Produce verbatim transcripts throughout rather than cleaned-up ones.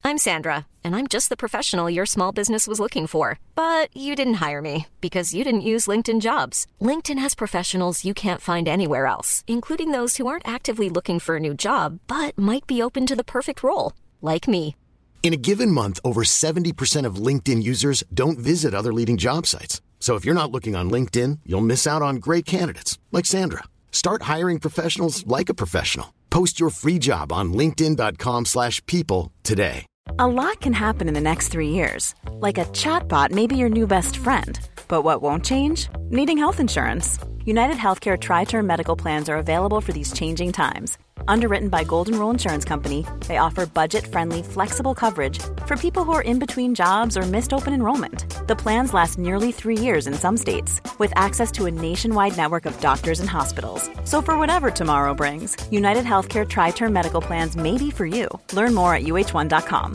I'm Sandra, and I'm just the professional your small business was looking for. But you didn't hire me because you didn't use LinkedIn Jobs. LinkedIn has professionals you can't find anywhere else, including those who aren't actively looking for a new job, but might be open to the perfect role, like me. In a given month, over seventy percent of LinkedIn users don't visit other leading job sites. So if you're not looking on LinkedIn, you'll miss out on great candidates like Sandra. Start hiring professionals like a professional. Post your free job on linkedin dot com slash people today. A lot can happen in the next three years. Like a chatbot may be your new best friend. But what won't change? Needing health insurance. United Healthcare Tri-Term Medical Plans are available for these changing times. Underwritten by Golden Rule Insurance Company, they offer budget-friendly, flexible coverage for people who are in between jobs or missed open enrollment. The plans last nearly three years in some states, with access to a nationwide network of doctors and hospitals. So for whatever tomorrow brings, United Healthcare Tri-Term Medical Plans may be for you. Learn more at U H one dot com.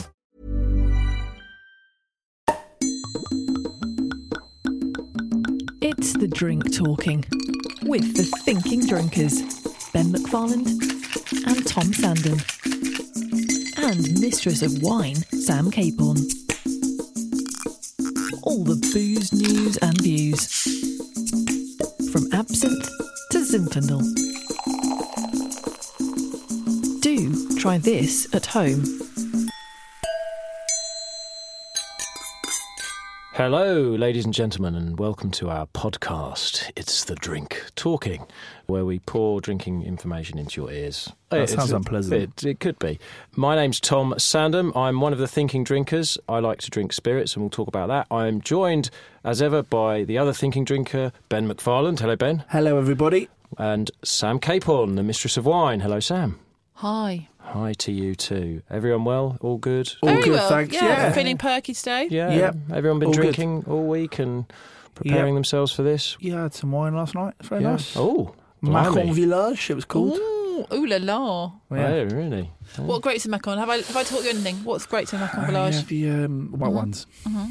It's The Drink Talking, with the Thinking Drinkers, Ben McFarland and Tom Sandham, and Mistress of Wine, Sam Capon. All the booze, news and views, from absinthe to Zinfandel. Do try this at home. Hello, ladies and gentlemen, and welcome to our podcast. It's The Drink Talking, where we pour drinking information into your ears. That It's sounds a unpleasant. bit- it could be. My name's Tom Sandham. I'm one of the thinking drinkers. I like to drink spirits, and we'll talk about that. I'm joined, as ever, by the other thinking drinker, Ben McFarland. Hello, Ben. Hello, everybody. And Sam Capon, the Mistress of Wine. Hello, Sam. Hi. Hi to you too. Everyone well? All good? All Very good, well. thanks. Yeah, Yeah. feeling perky today. Yeah. Yep. Everyone been All good. drinking all week and preparing Yep. themselves for this? Yeah, I had some wine last night. It's very Yeah. nice. Oh, Macon blimey. Village, it was called. Ooh, ooh la la. Yeah. Oh, really? What grapes in Macon? Have I have I taught you anything? What's grapes in Macon Uh, Village? yeah, the um, white ones.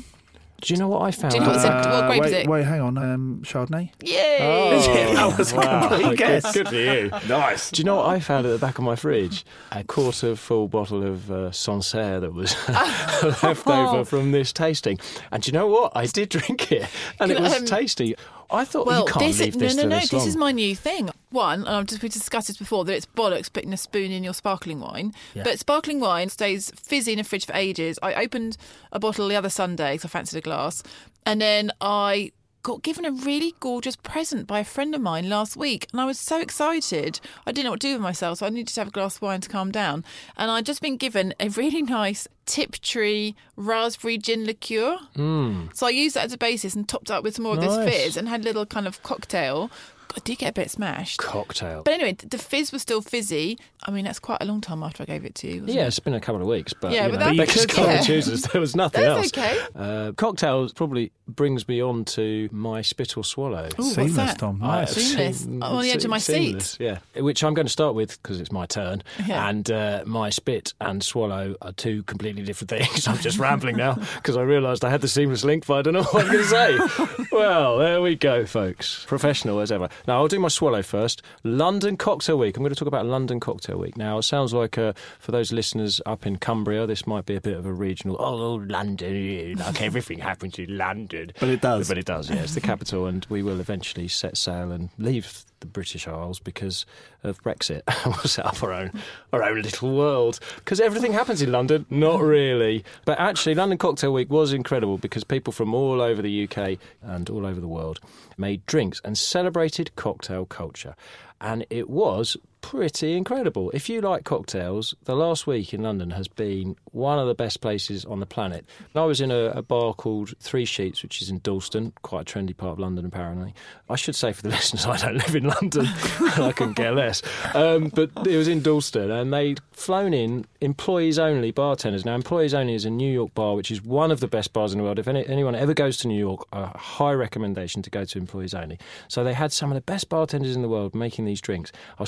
Do you know what I found? Do you know out? what's in- what grape wait, is it? Wait, hang on. Um, Chardonnay. Yay! Oh, That was a wow. complete Good- guess. Good for you. Nice. Do you know what I found at the back of my fridge? A quarter full bottle of uh, Sancerre that was left over from this tasting. And do you know what? I did drink it, and it Can- was um, tasty. I thought Well, you can't this leave is, this no, no, for no. this This long. is my new thing. One, and I've just we discussed this before, that it's bollocks putting a spoon in your sparkling wine. But sparkling wine stays fizzy in a fridge for ages. I opened a bottle the other Sunday because I fancied a glass, and then I got given a really gorgeous present by a friend of mine last week, and I was so excited. I didn't know what to do with myself, so I needed to have a glass of wine to calm down. And I'd just been given a really nice Tiptree raspberry gin liqueur. Mm. So I used that as a basis and topped it up with some more of Nice. this fizz and had a little kind of cocktail. I did get a bit smashed. Cocktail. But anyway, the fizz was still fizzy. I mean, that's quite a long time after I gave it to you. wasn't Yeah, it? it's been a couple of weeks, but Yeah, you but know, that- Becca's You could- can't yeah. choose. There was nothing That's else. okay. Uh, cocktails probably brings me on to my spit or swallow. Ooh, what's Seamless, that? Tom. I- Nice. Seamless. seam- I'm on the edge of my seamless, seat. Yeah, which I'm going to start with because it's my turn. Yeah. And uh, my spit and swallow are two completely different things. I'm just rambling now because I realised I had the seamless link, but I don't know what I'm going to say. Well, there we go, folks. Professional as ever. Now, I'll do my swallow first. London Cocktail Week. I'm going to talk about London Cocktail Week. Now, it sounds like, uh, for those listeners up in Cumbria, this might be a bit of a regional, oh, London, like everything happens in London. But it does. But it does, yeah. It's the capital, and we will eventually set sail and leave the British Isles because of Brexit. We'll set up our own, our own little world. Because everything happens in London. Not really. But actually, London Cocktail Week was incredible because people from all over the U K and all over the world made drinks and celebrated cocktail culture. And it was pretty incredible. If you like cocktails, the last week in London has been one of the best places on the planet. I was in a, a bar called Three Sheets, which is in Dalston, quite a trendy part of London, apparently. I should say for the listeners, I don't live in London, and I couldn't care less. Um, but it was in Dalston, and they'd flown in employees-only bartenders. Now, employees-only is a New York bar, which is one of the best bars in the world. If any, anyone ever goes to New York, a high recommendation to go to employees-only. So they had some of the best bartenders in the world making these drinks. I was stood in this bar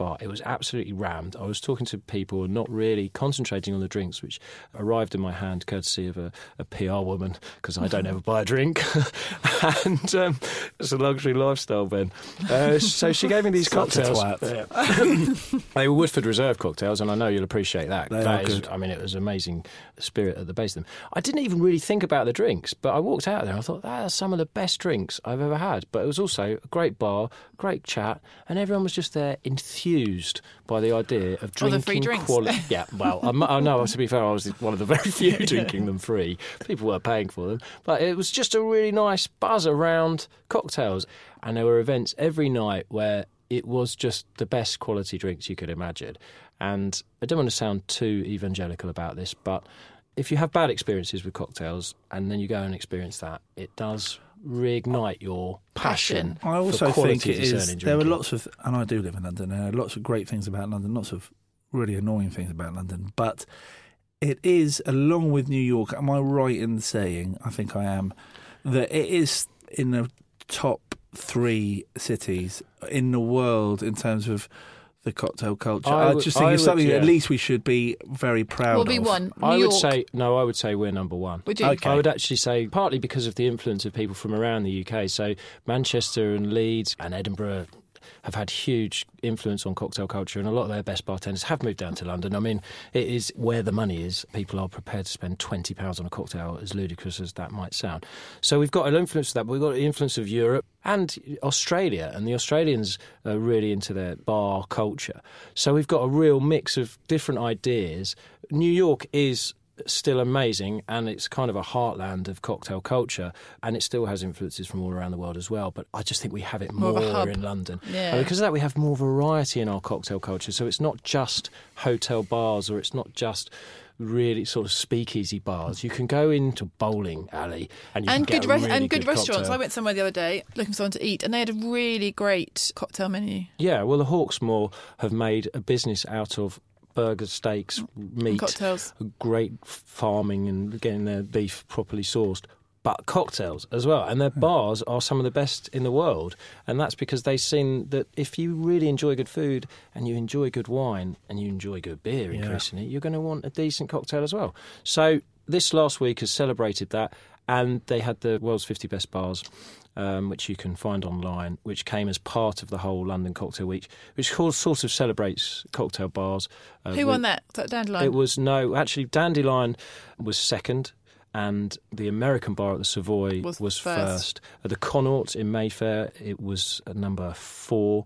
bar. It was absolutely rammed. I was talking to people and not really concentrating on the drinks, which arrived in my hand courtesy of a, a P R woman, because I don't ever buy a drink. and um, it's a luxury lifestyle, Ben. Uh, so she gave me these Such a cocktails. twat. They were Woodford Reserve cocktails, and I know you'll appreciate that. They That are is- good. I mean, it was amazing spirit at the base of them. I didn't even really think about the drinks, but I walked out there and I thought, that are some of the best drinks I've ever had. But it was also a great bar, great chat, and everyone was just there enthused by the idea of Oh, drinking the free drinks. quality. Yeah, well, I'm, I know, to be fair, I was one of the very few drinking them free. People were paying for them. But it was just a really nice buzz around cocktails. And there were events every night where it was just the best quality drinks you could imagine. And I don't want to sound too evangelical about this, but if you have bad experiences with cocktails and then you go and experience that, it does reignite your passion. I also for quality think it is. discerning There are drinking. lots of, and I do live in London. There are lots of great things about London, lots of really annoying things about London. But it is, along with New York. Am I right in saying? I think I am. That it is in the top three cities in the world in terms of the cocktail culture. I I, would- just think I it's would- something yeah. at least we should be very proud We'll of. be one. New I would York. say no. I would say we're number one. Would you? Okay. I would actually say partly because of the influence of people from around the U K. So Manchester and Leeds and Edinburgh have had huge influence on cocktail culture, and a lot of their best bartenders have moved down to London. I mean, it is where the money is. People are prepared to spend twenty pounds on a cocktail, as ludicrous as that might sound. So we've got an influence of that, but we've got the influence of Europe and Australia, and the Australians are really into their bar culture. So we've got a real mix of different ideas. New York is still amazing, and it's kind of a heartland of cocktail culture, and it still has influences from all around the world as well, but I just think we have it More more, of a hub. in London. Yeah. And because of that, we have more variety in our cocktail culture, so it's not just hotel bars, or it's not just really sort of speakeasy bars. You can go into bowling alley and you and can good get re- a really and good, restaurants. cocktail. I went somewhere the other day looking for someone to eat, and they had a really great cocktail menu. Yeah, well, the Hawksmoor have made a business out of burgers, steaks, meat, Cocktails. great farming and getting their beef properly sourced, but cocktails as well. And their bars are some of the best in the world. And that's because they've seen that if you really enjoy good food and you enjoy good wine and you enjoy good beer increasingly, you're going to want a decent cocktail as well. So this last week has celebrated that, and they had the world's fifty best bars, Um, which you can find online, which came as part of the whole London Cocktail Week, which called, sort of celebrates cocktail bars. Uh, Who won with- that? Was that Dandelion? It was, no, actually Dandelion was second, and the American bar at the Savoy Was was, first. first. At the Connaught in Mayfair, it was at number four.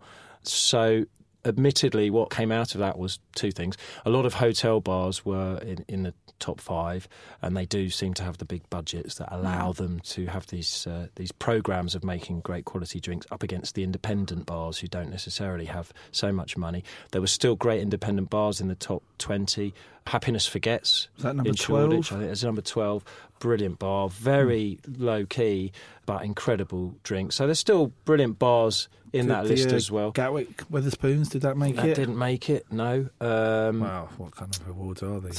So admittedly, what came out of that was two things. A lot of hotel bars were in, in the top five, and they do seem to have the big budgets that allow them to have these uh, these programs of making great quality drinks up against the independent bars who don't necessarily have so much money. There were still great independent bars in the top twenty. Happiness Forgets Was that number in Shoreditch, twelve? I think it's number twelve. Brilliant bar, very low key, but incredible drinks. So there's still brilliant bars in Did that the, list uh, as well. Gatwick Weatherspoons, did that make That it? didn't make it, no. Um, Wow, what kind of awards are these?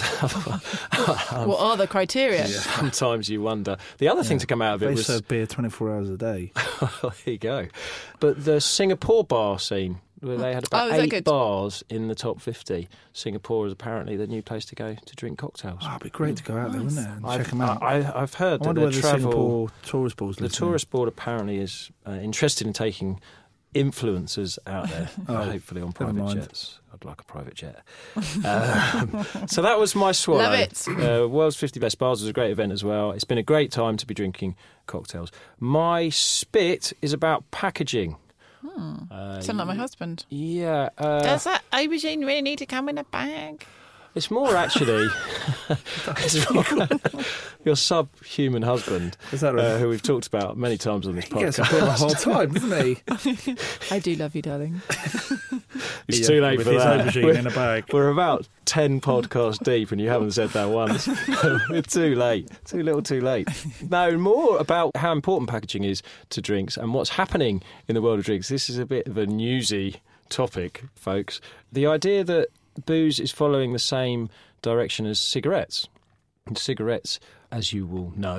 what are the criteria? Sometimes you wonder. The other thing to come out of it They was serve beer twenty-four hours a day. there you go. But the Singapore bar scene, where they had Oh, about is that eight good? bars in the top fifty. Singapore is apparently the new place to go to drink cocktails. Oh, it'd be great to go out there, wouldn't it? And I've, check them out. I, I- I've heard I that wonder the whether the travel, Singapore tourist board's the listening. tourist board apparently is uh, interested in taking influencers out there, Oh, hopefully on never private mind. jets. I'd like a private jet. Um, so that was my swallow. Love it. Uh, World's fifty Best Bars was a great event as well. It's been a great time to be drinking cocktails. My spit is about packaging. Uh, Sound like my husband. Yeah. Uh, Does that aubergine really need to come in a bag? It's more actually it's more your subhuman husband, Is that right? uh, who we've talked about many times on this He gets a podcast. bit of a hard time, doesn't he? I do love you, darling. It's Yeah, too late with for his that. aubergine We're, in a bag. we're about ten podcasts deep, and you haven't said that once. We're too late, too little, too late. No, more about how important packaging is to drinks and what's happening in the world of drinks. This is a bit of a newsy topic, folks. The idea that booze is following the same direction as cigarettes. And cigarettes, as you will know,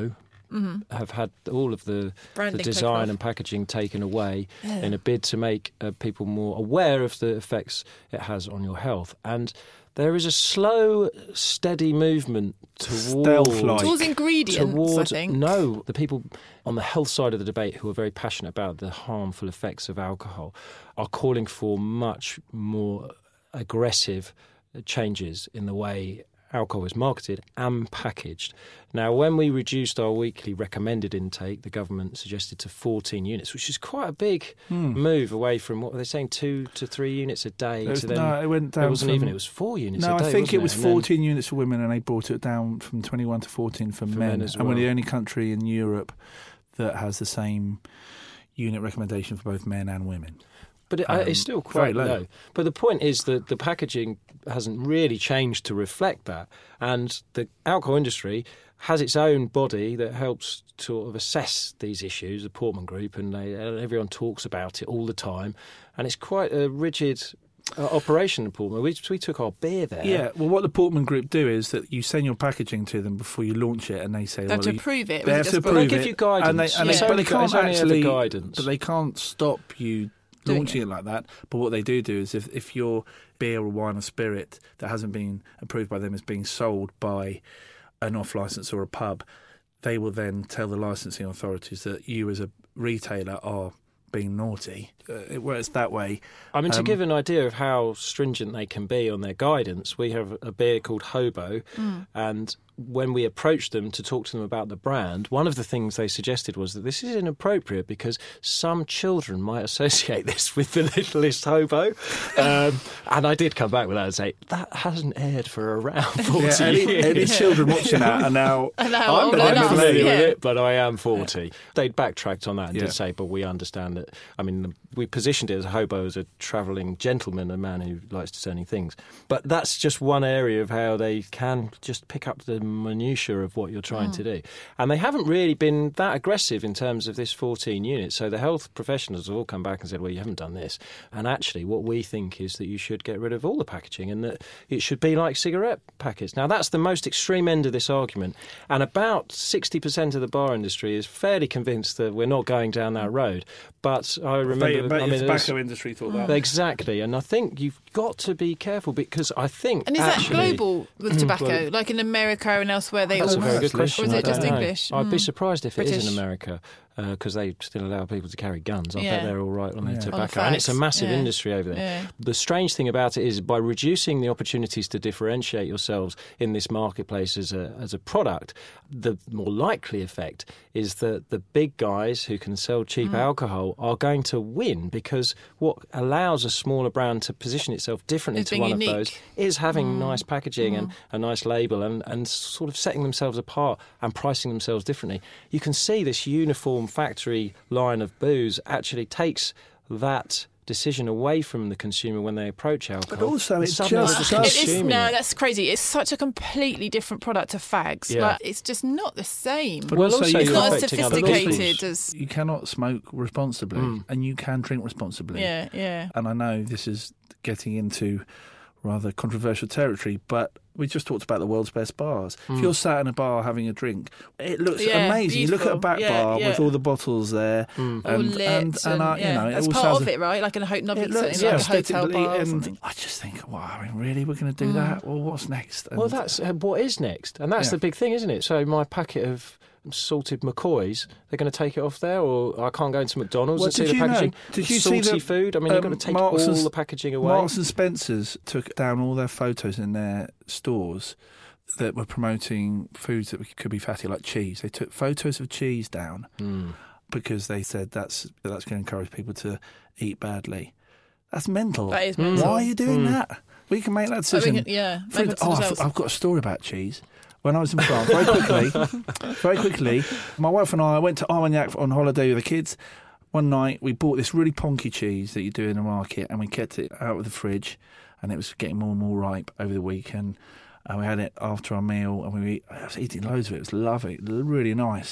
mm-hmm. have had all of the, the Branding taken design off. and packaging taken away Yeah. in a bid to make uh, people more aware of the effects it has on your health. And there is a slow, steady movement towards... Stealth-like. Towards ingredients, towards, I think. No, the people on the health side of the debate who are very passionate about the harmful effects of alcohol are calling for much more aggressive changes in the way alcohol is marketed and packaged. Now, when we reduced our weekly recommended intake, the government suggested to fourteen units, which is quite a big Hmm. move away from, what were they saying, two to three units a day? It was- to then, no, it went down It wasn't from- even, it was four units No, a day, I think wasn't it was And then- fourteen units for women, and they brought it down from twenty-one to fourteen for, For men. men as And we're well. the only country in Europe that has the same unit recommendation for both men and women. But it, Um, it's still quite very low. low. But the point is that the packaging hasn't really changed to reflect that. And the alcohol industry has its own body that helps to sort of assess these issues, the Portman Group, and they, everyone talks about it all the time. And it's quite a rigid uh, operation in Portman. We, we took our beer there. Yeah, well, what the Portman Group do is that you send your packaging to them before you launch it, and they say, They have well, to you- approve it. They Was it have just to brought- approve They give it, you guidance. and they, and It's they, but only they gu- can't it's only ever actually, guidance. but they can't stop you Doing launching it. it. like that. But what they do do is if, if your beer or wine or spirit that hasn't been approved by them is being sold by an off licence or a pub, they will then tell the licensing authorities that you as a retailer are being naughty. Uh, it works that way. I mean, to Um, give an idea of how stringent they can be on their guidance, we have a beer called Hobo, and when we approached them to talk to them about the brand, one of the things they suggested was that this is inappropriate because some children might associate this with the littlest hobo. Um, and I did come back with that and say, that hasn't aired for around forty Yeah, any, years. any children watching that are now... And now I'm old not enough, familiar yeah. with it, but I am forty. They'd backtracked on that and Yeah. did say, but we understand that. I mean, we positioned it as a hobo, as a travelling gentleman, a man who likes discerning things. But that's just one area of how they can just pick up the minutiae of what you're trying to do. And they haven't really been that aggressive in terms of this fourteen units. So the health professionals have all come back and said, well, you haven't done this. And actually, what we think is that you should get rid of all the packaging and that it should be like cigarette packets. Now, that's the most extreme end of this argument. And about sixty percent of the bar industry is fairly convinced that we're not going down that road. But I remember... They, but I mean, the there's- tobacco industry thought that. Exactly. And I think you've got to be careful because I think And is actually, that global with tobacco? Well, like in America and elsewhere, they That's all a very good actually. question. Or is I it just don't know. English? I'd be Mm. surprised if it is British. in America because they still allow people to carry guns. I Yeah. bet they're all right on their Yeah. tobacco. On the And it's a fags, massive yeah. industry over there. Yeah. The strange thing about it is by reducing the opportunities to differentiate yourselves in this marketplace as a, as a product, the more likely effect is that the big guys who can sell cheap Mm. alcohol are going to win because what allows a smaller brand to position itself differently Is to being one unique. of those is having Mm. nice packaging and a nice label and, and sort of setting themselves apart and pricing themselves differently. You can see this uniform factory line of booze actually takes that decision away from the consumer when they approach alcohol. But also And it suddenly just they're does- It is, consuming no, it. that's crazy. It's such a completely different product to fags. Yeah. Like, it's just not the same. But Well, also also you it's you're not as affecting other sophisticated people. as. You cannot smoke responsibly, Mm. and you can drink responsibly. Yeah, yeah. And I know this is getting into rather controversial territory, but we just talked about the world's best bars. If you're sat in a bar having a drink, it looks Yeah, amazing. You look at a beautiful. back Yeah, bar yeah. with all the bottles there, All and, lit and, and, uh, yeah. you know, it that's all part sounds of it, right? Like in a ho- not It something looks like a hotel aesthetically, bar or and something. I just think, wow, I mean, really, we're going to do that? Well, what's next? And Well, that's uh, what is next, and that's Yeah. the big thing, isn't it? So my packet of salted McCoys, they're going to take it off there, or I can't go into McDonald's Well, and see did the you know- packaging. did you see salty that, food? I mean, you're um, going to take Marks all and- the packaging away. Marks and Spencer's took down all their photos in their stores that were promoting foods that could be fatty, like cheese. They took photos of cheese down Mm. because they said that's that's going to encourage people to eat badly. That's mental. That is mental. Why are you doing that? We can make that I decision. mean, yeah. For- make it to oh, I've, themselves. I've got a story about cheese. When I was in France, very quickly, very quickly, my wife and I went to Armagnac on holiday with the kids. One night, we bought this really ponky cheese that you do in the market, and we kept it out of the fridge, and it was getting more and more ripe over the weekend. And we had it after our meal, and we I was eating loads of it. It was lovely, really nice.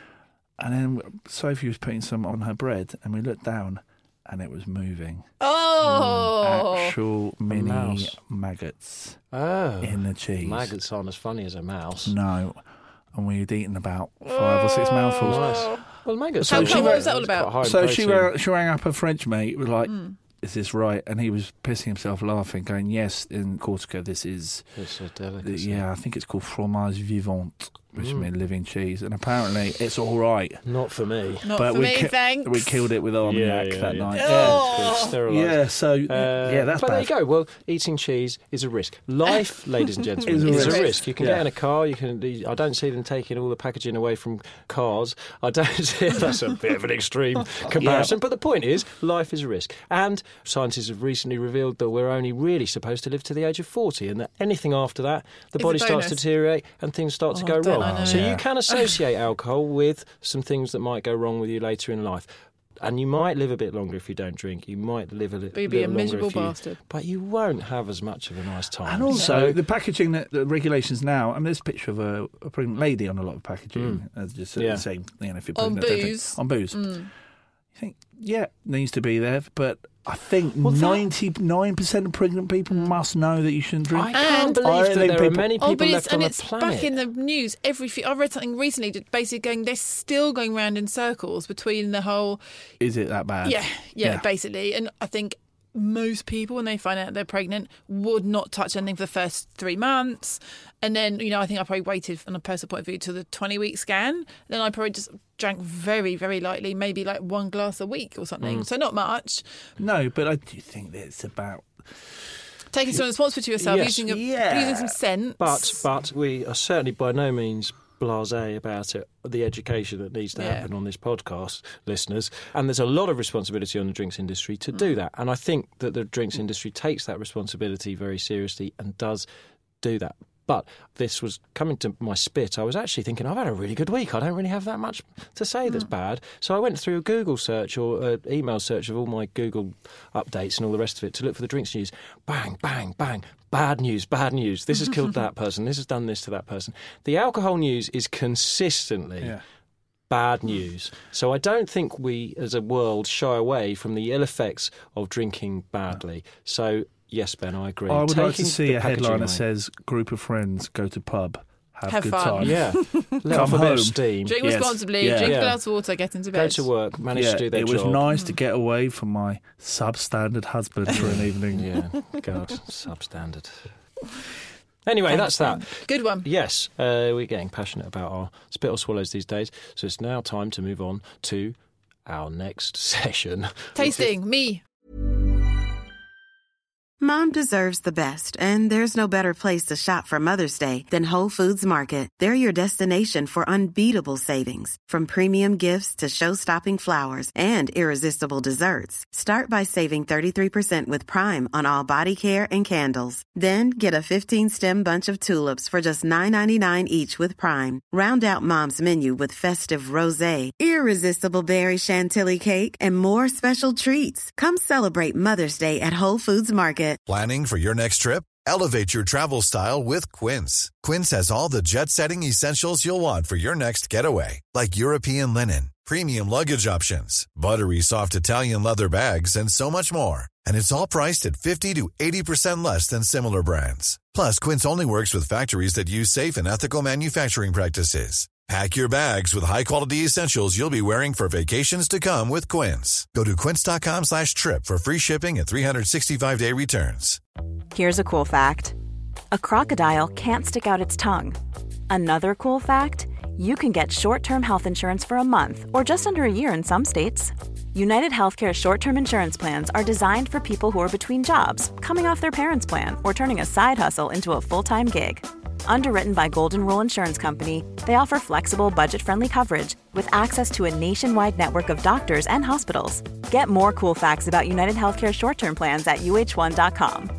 And then Sophie was putting some on her bread, and we looked down, and it was moving. Oh! Actual mini mouse. maggots Oh, in the cheese. maggots aren't as funny as a mouse. No. and we'd eaten about five or six mouthfuls. Nice. Well, mango. So sauce what is was that all quite about? high in So she protein. rang, she rang up her French mate, was like, Mm. is this right? And he was pissing himself laughing, going, yes, in Corsica, this is, It's a delicacy. yeah, I think it's called fromage vivant, which Mm. means living cheese. And apparently it's all right. Not for me. Not but for we me, ki- thanks. We killed it with Armagnac Yeah, yeah, that yeah. night. Oh. It's sterilised. Yeah, so, Uh, yeah, that's but bad. there you go. Well, eating cheese is a risk. Life, ladies and gentlemen, Is a is a risk. risk. You can Yeah. get in a car. You can. I don't see them taking all the packaging away from cars. I don't see. That's a bit of an extreme comparison. But the point is, life is a risk. And scientists have recently revealed that we're only really supposed to live to the age of forty, and that anything after that, the It's a body starts to bonus. deteriorate and things start to Oh, go don't wrong. I know So it. you can associate alcohol with some things that might go wrong with you later in life. And you might live a bit longer if you don't drink. You might live a li- But you'd be a little longer miserable if you, bastard. But you won't have as much of a nice time. And also, So- the packaging, that the regulations now, I mean, there's a picture of a, a pregnant lady on a lot of packaging. As just Yeah. saying, you know, if you're On pregnant, don't drink- booze. on booze. Mm. You think, yeah, needs to be there, but I think Well, that- ninety-nine percent of pregnant people must know that you shouldn't drink. I can't And- believe I that think there are people- many people Oh, but it's, left on and the it's planet. back in the news every few. I read something recently, that basically going. They're still going round in circles between the whole. Is it that bad? Yeah, yeah, Yeah. basically. And I think most people, when they find out they're pregnant, would not touch anything for the first three months. And then, you know, I think I probably waited, from a personal point of view, to the twenty-week scan. Then I probably just drank very, very lightly, maybe like one glass a week or something. So not much. No, but I do think that it's about. Taking some responsibility to yourself, Yes. using, a, Yeah. using some sense. But but we are certainly by no means blasé about it, the education that needs to Yeah. happen on this podcast, listeners. And there's a lot of responsibility on the drinks industry to do that. And I think that the drinks industry takes that responsibility very seriously and does do that. But this was coming to my spit. I was actually thinking, I've had a really good week. I don't really have that much to say that's bad. So I went through a Google search or an email search of all my Google updates and all the rest of it to look for the drinks news. Bang, bang, bang. Bad news, bad news. This has killed that person. This has done this to that person. The alcohol news is consistently Yeah. bad news. So I don't think we, as a world, shy away from the ill effects of drinking badly. So, yes, Ben, I agree. I would like to Taking see the a packaging headline that away. says "Group of friends go to pub, have, Have good fun." time." Yeah. Let Come off a bit home. of steam. Drink Yes. responsibly, Yeah. drink Yeah. a glass of water, get into Go bed. to work, manage Yeah, to do their it job. was nice to get away from my substandard husband for an evening. Yeah, God, substandard. Anyway, Thanks, that's that. Ben. Good one. Yes, uh, we're getting passionate about our spit or swallows these days, so it's now time to move on to our next session. Tasting, me. Mom deserves the best, and there's no better place to shop for Mother's Day than Whole Foods Market. They're your destination for unbeatable savings, from premium gifts to show-stopping flowers and irresistible desserts. Start by saving thirty-three percent with Prime on all body care and candles. Then get a fifteen-stem bunch of tulips for just nine ninety-nine each with Prime. Round out Mom's menu with festive rosé, irresistible berry chantilly cake, and more special treats. Come celebrate Mother's Day at Whole Foods Market. Planning for your next trip? Elevate your travel style with Quince. Quince has all the jet-setting essentials you'll want for your next getaway, like European linen, premium luggage options, buttery soft Italian leather bags, and so much more. And it's all priced at fifty to eighty percent less than similar brands. Plus, Quince only works with factories that use safe and ethical manufacturing practices. Pack your bags with high-quality essentials you'll be wearing for vacations to come with Quince. Go to quince.com slash trip for free shipping and three sixty-five day returns. Here's a cool fact. A crocodile can't stick out its tongue. Another cool fact, you can get short-term health insurance for a month or just under a year in some states. United Healthcare short-term insurance plans are designed for people who are between jobs, coming off their parents' plan, or turning a side hustle into a full-time gig. Underwritten by Golden Rule Insurance Company, they offer flexible, budget-friendly coverage with access to a nationwide network of doctors and hospitals. Get more cool facts about United Healthcare short-term plans at U H one dot com.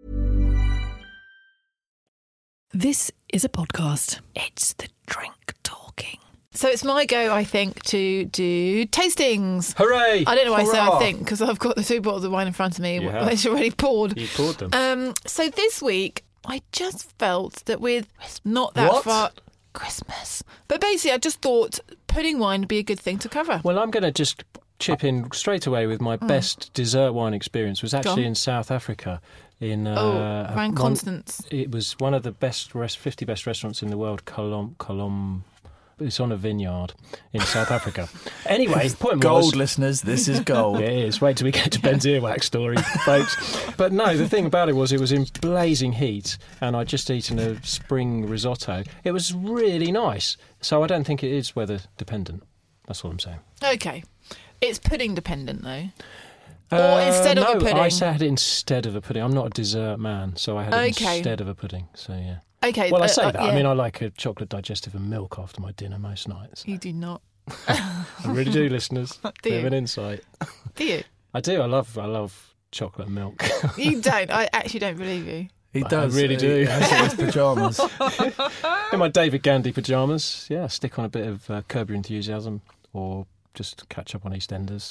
This is a podcast. It's the drink talking. So it's my go, I think, to do tastings. Hooray! I don't know why I say I Hurrah! think, because I've got the two bottles of wine in front of me, You have. which are already poured. You poured them. Um, so this week, I just felt that with not that What? far Christmas, but basically, I just thought pudding wine would be a good thing to cover. Well, I'm going to just chip in straight away with my best dessert wine experience was actually on. in South Africa. in uh, Oh, around one- Constance. It was one of the best rest, fifty best restaurants in the world. Colom, Colom. It's on a vineyard in South Africa. Anyway, the point Gold, was, listeners, this is gold. it is. Wait till we get to Ben's earwax story, folks. But no, the thing about it was it was in blazing heat, and I'd just eaten a spring risotto. It was really nice. So I don't think it is weather dependent. That's all I'm saying. Okay. It's pudding dependent, though. Or Uh, instead of no, a pudding. I said instead of a pudding. I'm not a dessert man, so I had it Okay. instead of a pudding. So yeah. Okay. Well, I uh, say uh, that. yeah. I mean, I like a chocolate digestive and milk after my dinner most nights. You do not. I really do, listeners. Do Bit of you? an insight. Do you? I do. I love. I love chocolate and milk. You don't. I actually don't believe you. He I does. really uh, do. He has it in his pyjamas. In my David Gandy pyjamas, yeah, stick on a bit of uh, Curb Your Enthusiasm or just catch up on EastEnders.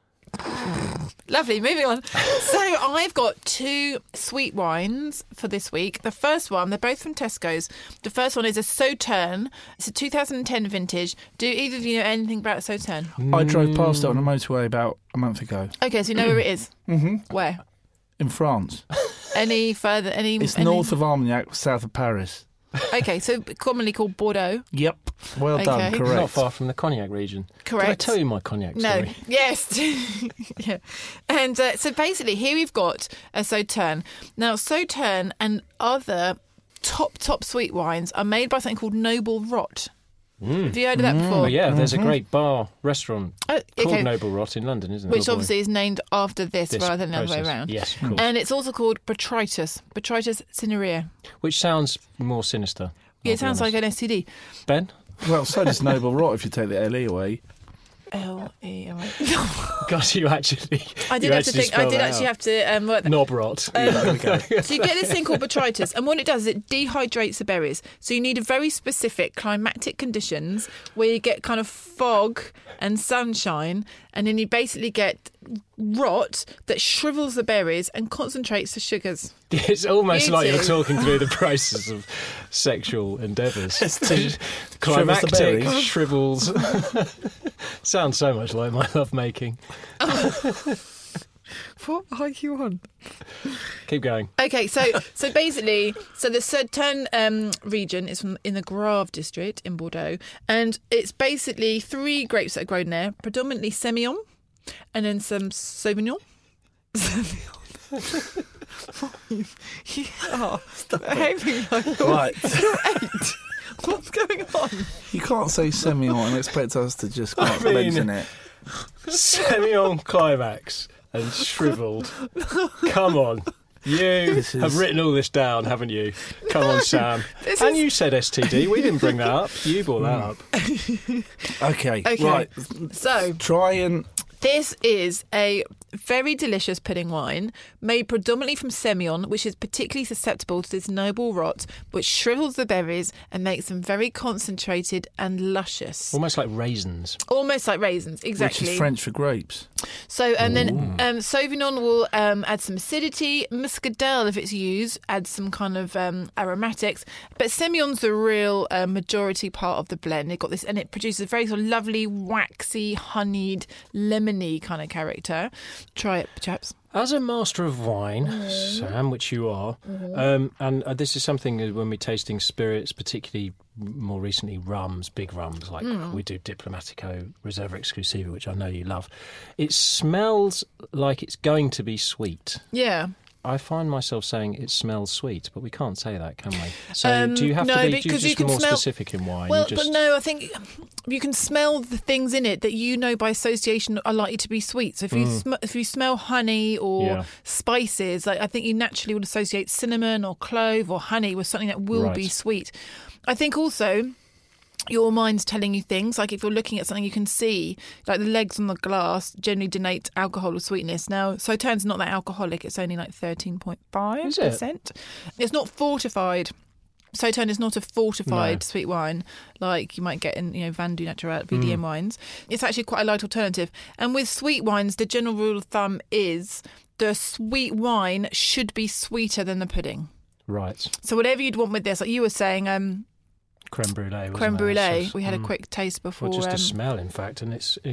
Lovely, moving on. So I've got two sweet wines for this week. The first one, they're both from Tesco's. The first one is a Sauterne. It's a two thousand ten vintage. Do either of you know anything about Sauterne? I drove past it on a motorway about a month ago Okay, so you know where it is? Mm-hmm. Where? in France. Any further? Any? It's any... north of Armagnac, south of Paris. Okay, so commonly called Bordeaux. Yep. Well done, Okay. correct. Not far from the cognac region. Correct. Did I tell you my cognac No. story? Yes. Yeah. And uh, so basically, here we've got a Sauterne. Now, Sauterne and other top, top sweet wines are made by something called Noble Rot. Mm. Have you heard of that Oh, before? yeah, there's Mm-hmm. a great bar, restaurant Oh, called okay. Noble Rot in London, isn't it? Which Oh, boy. obviously is named after this, This rather than the other way process. around. Yes, of course. And it's also called Botrytis. Botrytis cinerea. Which sounds more sinister. Yeah, I'll it sounds be like honest. an S T D. Ben? Well, so does Noble Rot if you take the L E away. L E O. God, you actually. I did you have to actually think. I spelled did that actually out. have to um, work that. Knob rot. Um, Yeah, there we go. So you get this thing called botrytis, and what it does is it dehydrates the berries. So you need a very specific climatic conditions where you get kind of fog and sunshine, and then you basically get rot that shrivels the berries and concentrates the sugars. It's almost You like you're two. talking through the process of sexual endeavours. Shrivels Climactic the berries. shrivels. Sounds so much like my lovemaking. What are you on? Keep going. Okay, so so basically, so the Sauterne um, region is from in the Grave district in Bordeaux, and it's basically three grapes that are grown there, predominantly Semillon, and then some Sauvignon. Sauvignon. You are behaving like you're, Right. you're eight. What's going on? You can't say Semillon and expect us to just I crack mean- legs in it. Semi-on climax and shrivelled. Come on. You This is- have written all this down, haven't you? Come on, Sam. This And is- you said S T D. We didn't bring that up. You brought that up. Okay, Okay. right. So Try and this is a very delicious pudding wine made predominantly from Semillon, which is particularly susceptible to this noble rot, which shrivels the berries and makes them very concentrated and luscious. Almost like raisins. Almost like raisins, exactly. which is French for grapes. So, and then um, Sauvignon will um, add some acidity. Muscadel, if it's used, adds some kind of um, aromatics. But Semillon's the real uh, majority part of the blend. It got this, and it produces a very sort of lovely, waxy, honeyed, lemony kind of character. Try it, chaps. As a master of wine, Sam, which you are, um, and uh, this is something that when we're tasting spirits, particularly more recently rums, big rums, like we do Diplomatico Reserva Exclusiva, which I know you love, it smells like it's going to be sweet. Yeah. I find myself saying it smells sweet, but we can't say that, can we? So Um, do you have no, to be do you because you just can more smell- specific in wine? Well, you just... but no, I think you can smell the things in it that you know by association are likely to be sweet. So if you sm- if you smell honey or Yeah. spices, like I think you naturally would associate cinnamon or clove or honey with something that will be Right. sweet. I think also your mind's telling you things. Like if you're looking at something, you can see like the legs on the glass generally denote alcohol or sweetness. Now, Sauterne's not that alcoholic. It's only like thirteen point five Is it? percent. It's not fortified. Sauterne is not a fortified No. sweet wine like you might get in, you know, Vendu Natural V D M wines. It's actually quite a light alternative. And with sweet wines, the general rule of thumb is the sweet wine should be sweeter than the pudding. Right. So whatever you'd want with this, like you were saying, um, Creme brulee. wasn't creme it? brulee. That's- We had a mm. quick taste before. Well, just um, a smell, in fact, and it's, it's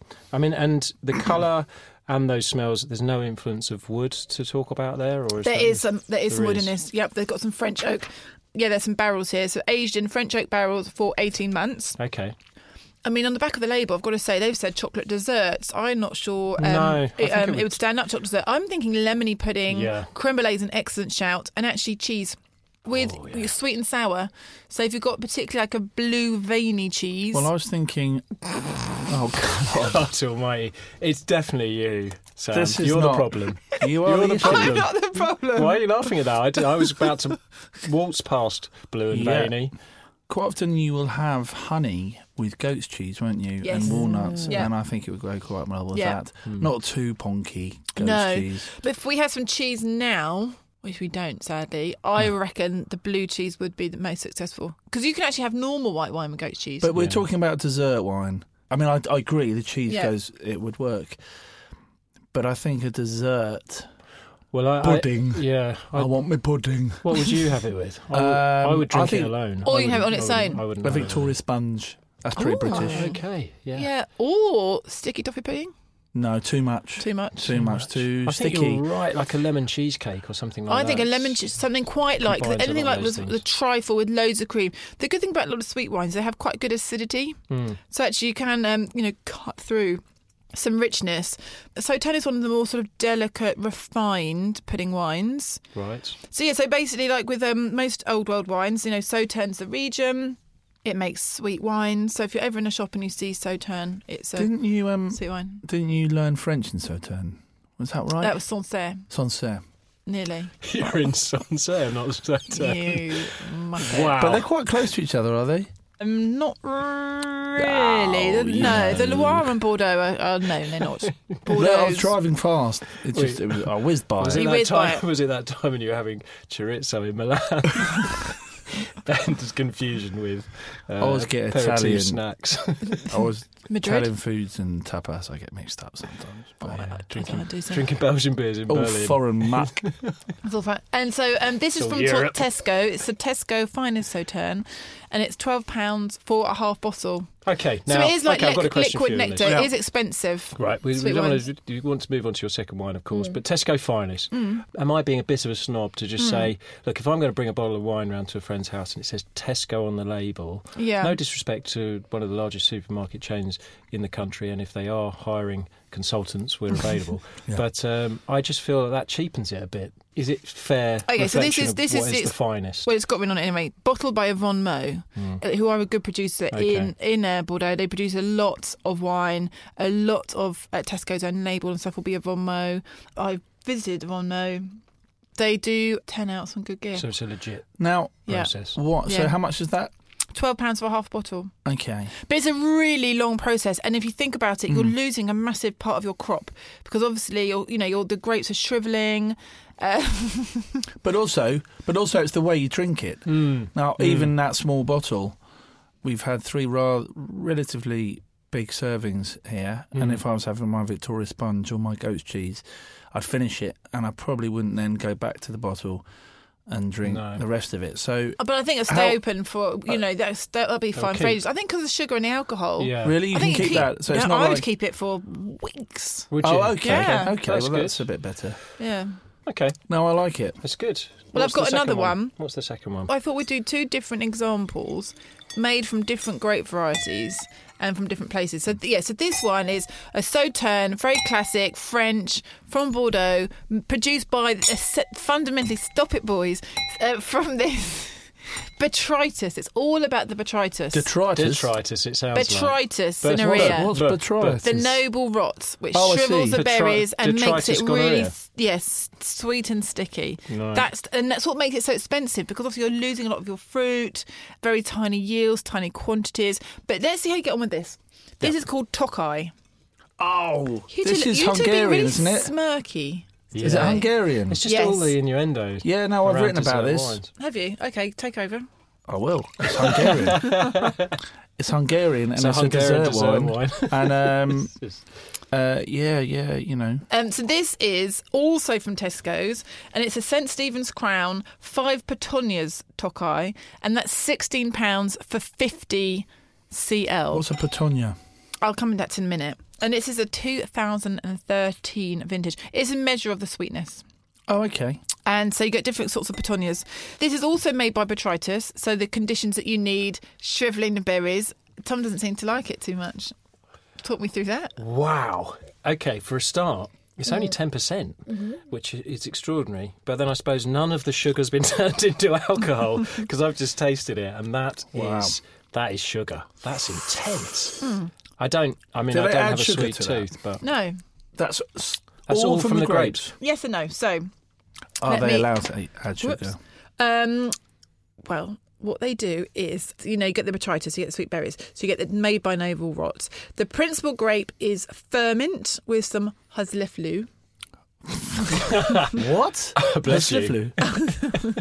I mean, and the colour and those smells, there's no influence of wood to talk about there? Or is There that, is some, there is there some wood is? in this. Yep, they've got some French oak. Yeah, there's some barrels here. So aged in French oak barrels for eighteen months. Okay. I mean, on the back of the label, I've got to say, they've said chocolate desserts. I'm not sure um, No, I it, think um, it it, would- would... stand up chocolate dessert. I'm thinking lemony pudding, Yeah. creme brulee is an excellent shout, and actually cheese with Oh, yeah. sweet and sour. So if you've got particularly like a blue veiny cheese... Well, I was thinking, oh God, God almighty. It's definitely you, Sam. This is You're not- the problem. you are You're the the issue. problem. I'm not the problem. Why are you laughing at that? I, did, I was about to waltz past blue and Yeah. veiny. Quite often you will have honey with goat's cheese, won't you? Yes. And walnuts, Yeah. and I think it would go quite well with Yeah. that. Not too ponky goat's No. cheese. But if we had some cheese now, which we don't, sadly, I reckon the blue cheese would be the most successful. Because you can actually have normal white wine with goat cheese. But we're Yeah. talking about dessert wine. I mean, I, I agree, the cheese Yeah. goes, it would work. But I think a dessert, Well, I, pudding. I, yeah. I, I, want my pudding. what would you have it with? I would, I Um, would I drink think- it alone. Or I you have it on wouldn't- its I wouldn't- own. I wouldn't A have it. Victoria sponge. That's pretty Ooh. British. Okay, yeah. yeah. Or sticky toffee pudding. No, too much. Too much. Too much. Too I think sticky. you're right, like a lemon cheesecake or something like I that. think a lemon, cheese, something quite like Combines a anything lot like of the, those the things. trifle with loads of cream. The good thing about a lot of sweet wines, they have quite good acidity. Mm. So actually, you can um, you know cut through some richness. Sauternes is one of the more sort of delicate, refined pudding wines. Right. So yeah, so basically, like with um, most old world wines, you know, Sauternes the region. It makes sweet wine. So if you're ever in a shop and you see Sauternes, it's a Didn't you um? sweet wine. Didn't you learn French in Sauternes? Was that right? That was Sancerre, Sancerre. nearly. You're in Sancerre, not Sauternes. You muppet. Wow. But they're quite close to each other, are they? Um, not really. Oh, The- you no, the know. Loire and Bordeaux are, are no, they're not. No, I was Bordeaux's- driving fast. It just, Wait. it was, I whizzed by Was it. it, You that whizzed by time, it. was it that time when you were having chorizo in Milan? Ben's confusion with uh, I always get aperitif Italian. snacks. I was Madrid? Italian foods and tapas. I get mixed up sometimes. But, yeah. I drinking, do so. drinking Belgian beers in All Berlin. foreign muck. It's all fine. And so um, this is So from Europe. Tesco. It's the Tesco Finest Sauternes, and it's twelve pounds for a half bottle. Okay, So now it is like okay, I've got a liquid, question liquid for you on nectar. this. It is expensive. Right, we, we Sweet don't wines. want to, you want to move on to your second wine, of course, but Tesco Finest. Am I being a bit of a snob to just say, look, if I'm going to bring a bottle of wine round to a friend's house and it says Tesco on the label, Yeah. no disrespect to one of the largest supermarket chains in the country, and if they are hiring consultants, we're available. But um, I just feel that that cheapens it a bit. Is it fair? Okay, so this reflection is- of this what is- is it's- the finest. Well, it's got written on it anyway. Bottled by Yvonne Moe, uh, who are a good producer Okay. in in uh, Bordeaux. They produce a lot of wine, a lot of uh, Tesco's own label and stuff will be Yvonne Moe. I visited Yvonne Moe. They do ten ounce on Good Gear. So it's a legit Now, Yeah. process. what? So Yeah. how much is that? twelve pounds for a half bottle. Okay. But it's a really long process, and if you think about it, you're Mm. losing a massive part of your crop because obviously, you're, you know, you're, the grapes are shrivelling. Uh, But also, but also, it's the way you drink it. Mm. Now, even that small bottle, we've had three ra- relatively big servings here, and Mm. if I was having my Victoria sponge or my goat's cheese, I'd finish it, and I probably wouldn't then go back to the bottle and drink No. the rest of it. So, but I think it'll How- stay open for, you know, that's, that'll be fine for keep- ages. I think because of the sugar and the alcohol. Yeah. really, you I can think keep that. So it's yeah, not I like. would keep it for weeks. Would you? Oh, okay, Yeah. okay. That's well, good. that's a bit better. Yeah. Okay, No, I like it. that's good. Well, What's I've got the second another one. What's the second one? I thought we'd do two different examples made from different grape varieties and from different places. So, yeah, so this one is a Sauternes, very classic, French, from Bordeaux, m- produced by, a set, fundamentally, stop it, boys, uh, from this botrytis. It's all about the botrytis. Detritus. Detritus, it sounds like. Botrytis But cinerea. What's But- botrytis? The noble rot, which Oh, I shrivels see. the Detri- berries and makes detritus it really, gonorrhea. s- yes, sweet and sticky. Right. That's and that's what makes it so expensive because obviously you're losing a lot of your fruit, very tiny yields, tiny quantities. But let's see how you get on with this. This is called Tokai. Oh, You this two- is you two being Hungarian, really isn't it? Smirky. Is it Yeah. Hungarian? It's just Yes. all the innuendo. Yeah, no, I've around written about dessert this. wines. Have you? Okay, take over. I will. It's Hungarian. It's Hungarian, and So it's Hungarian a dessert, dessert wine. wine. and um, It's- uh, yeah, yeah, you know. Um, so this is also from Tesco's, and it's a Saint Stephen's Crown five Petunias Tokai, and that's sixteen pounds for fifty C L. What's a petunia? I'll come to that in a minute. And this is a two thousand thirteen vintage. It's a measure of the sweetness. Oh, okay. And so you get different sorts of petunias. This is also made by botrytis, so the conditions that you need, shrivelling the berries. Tom doesn't seem to like it too much. Talk me through that. Wow. Okay, for a start, it's only ten percent, Mm-hmm. which is extraordinary. But then I suppose none of the sugar's been turned into alcohol because I've just tasted it, and that Wow. is that is sugar. That's intense. Mm. I don't. I mean, Do I they don't add have a sugar sweet to that? tooth, but No. That's, That's all from the the grapes. Yes and no. So, Are Let they me- allowed to add sugar? Whoops. um, well, what they do is, you know, you get the botrytis, you get the sweet berries. So you get the made by navel rot. The principal grape is Ferment with some Hasleflu. What? Bless you. Hasleflu.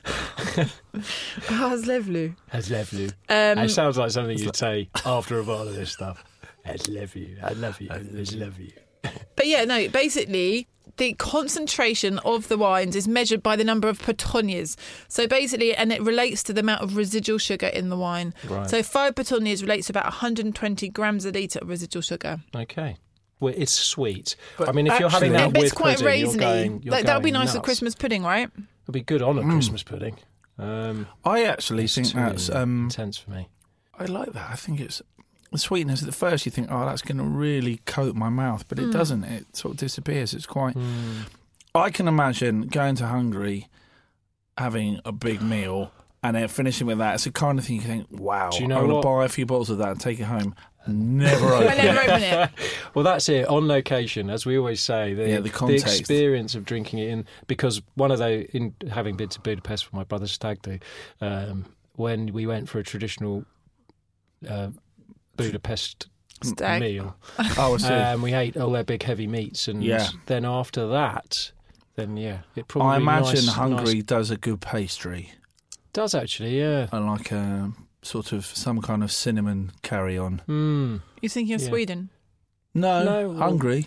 Hasleflu. Has love you. Um, It sounds like something you'd say after a bottle of this stuff. I love you. I love you. I love you. But yeah, no, basically the concentration of the wines is measured by the number of petunias. So basically, and it relates to the amount of residual sugar in the wine. Right. So five petunias relates to about one hundred twenty grams a litre of residual sugar. Okay. Well, it's sweet. But I mean, if you're having actually- that But it's with quite pudding, you're raisiny. going, you're Like, that would be going nice for nuts. Christmas pudding, right? It'd be good on a Mm. Christmas pudding. Um, I actually it's think too that's. Um, intense for me. I like that. I think it's the sweetness. At first, you think, "Oh, that's going to really coat my mouth," but it Mm. doesn't. It sort of disappears. It's quite. Mm. I can imagine going to Hungary, having a big meal, and then finishing with that. It's the kind of thing you think, "Wow, Do you know I'm going what? to buy a few bottles of that and take it home." Never open. I never open it. Well, that's it. On location, as we always say, the, Yeah, the context. experience of drinking it in, because one of the, in having been to Budapest for my brother's stag do, um, when we went for a traditional uh, Budapest Stag. meal, Oh, I see. um, we ate all their big heavy meats, and Yeah. then after that, then yeah, it probably I imagine nice, Hungary nice- does a good pastry, does actually, yeah. and like a sort of some kind of cinnamon carry-on. Mm. You're thinking of Yeah. Sweden? No, No, well- Hungary.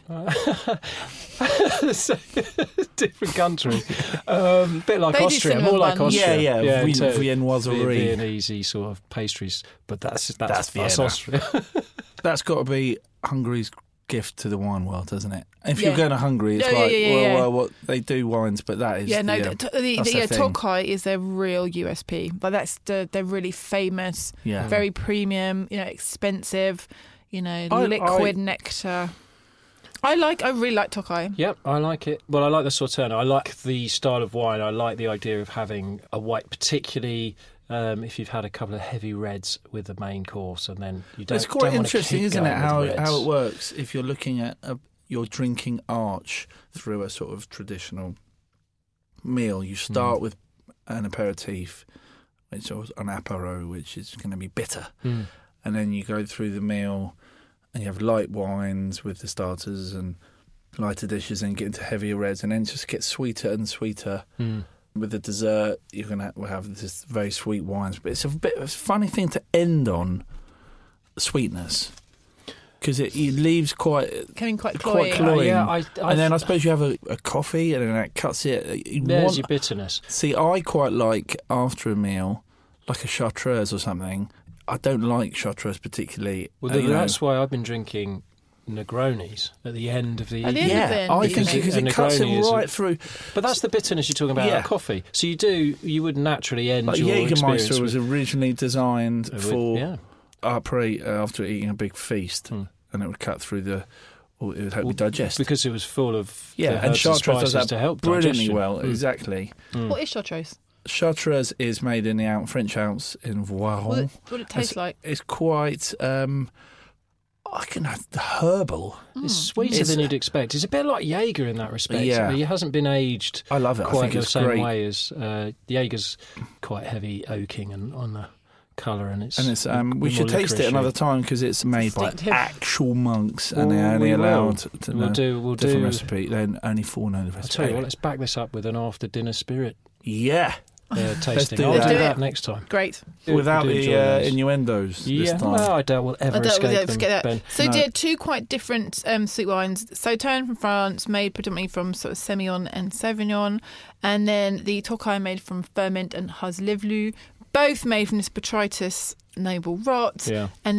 So, different country. Um, bit like They do Austria, cinnamon more like buns. Austria. Yeah, yeah, in Vi- terms of Viennoiserie. Viennese sort of pastries, but that's that's, That's that's, Vienna. Austria. That's got to be Hungary's gift to the wine world, doesn't it? If Yeah. you're going to Hungary, it's Yeah, yeah, like, yeah, yeah, well, yeah. well, what they do wines, but that is Yeah, no, the, the, the, the, that's yeah, their thing. Tokaj is their real U S P. Like that's the, they're really famous, yeah. very premium, you know, expensive, you know, I- liquid I- nectar. I like, I really like Tokaj. Yep, I like it. Well, I like the Sauternes. I like the style of wine. I like the idea of having a white, particularly um, if you've had a couple of heavy reds with the main course, and then you don't. It's quite don't wanna interesting, keep isn't it? going with How reds. how it works if you're looking at a, your drinking arch through a sort of traditional meal. You start Mm. with an aperitif, which is an apéro, which is going to be bitter, Mm. and then you go through the meal, and you have light wines with the starters and lighter dishes, and get into heavier reds, and then it just gets sweeter and sweeter. Mm. With the dessert, you're going to have, have this very sweet wines, but it's a bit of a funny thing to end on sweetness because it, it leaves quite Coming quite quite cloying. cloying. Uh, yeah, I, I, and then I suppose you have a, a coffee, and then that cuts it. You there's want- your bitterness. See, I quite like after a meal, like a chartreuse or something. I don't like chartreuse particularly. Well, uh, you know. that's why I've been drinking Negronis at the end of the At the evening. end of yeah, it, I you think know. because A it cuts it Negroni is a- right through. But that's the bitterness you're talking about Yeah. out of coffee. So you do, you would naturally end Like your experience Jägermeister was with, originally designed with- for yeah. après uh, after eating a big feast, Hmm. and it would cut through the. Or it would help Well, you digest. because it was full of Yeah, the and herbs chartreuse does spices that to help brilliantly digestion. well. Mm. Exactly. Mm. What is chartreuse? Chartreuse is made in the Alp, French Alps in Voiron. What it, what it tastes like? It's quite, um, I can herbal. It's sweeter It's- than you'd expect. It's a bit like Jaeger in that respect. Yeah. It hasn't been aged I love it. I quite think the it's same great. way as uh, Jaeger's quite heavy oaking and on the colour, and it's And it's um, we more should taste it licoricey. another time because it's made by distinctive. actual monks, and Oh, they're only we will. allowed to We'll know do. We'll different do. recipe. They only four know the I'll recipe. tell you what. Let's back this up with an after-dinner spirit Yeah, uh, tasting. do I'll that. do Do that it. next time. Great. Do- without do the enjoy uh, those. innuendos Yeah, this time. well, I doubt we'll ever I don't escape really them, get that. Ben. So No. you did two quite different um, sweet wines. Sauternes from France, made predominantly from sort of Semillon and Sauvignon, and then the Tokaj made from Ferment and Haslevlu, both made from this botrytis noble rot, Yeah. and then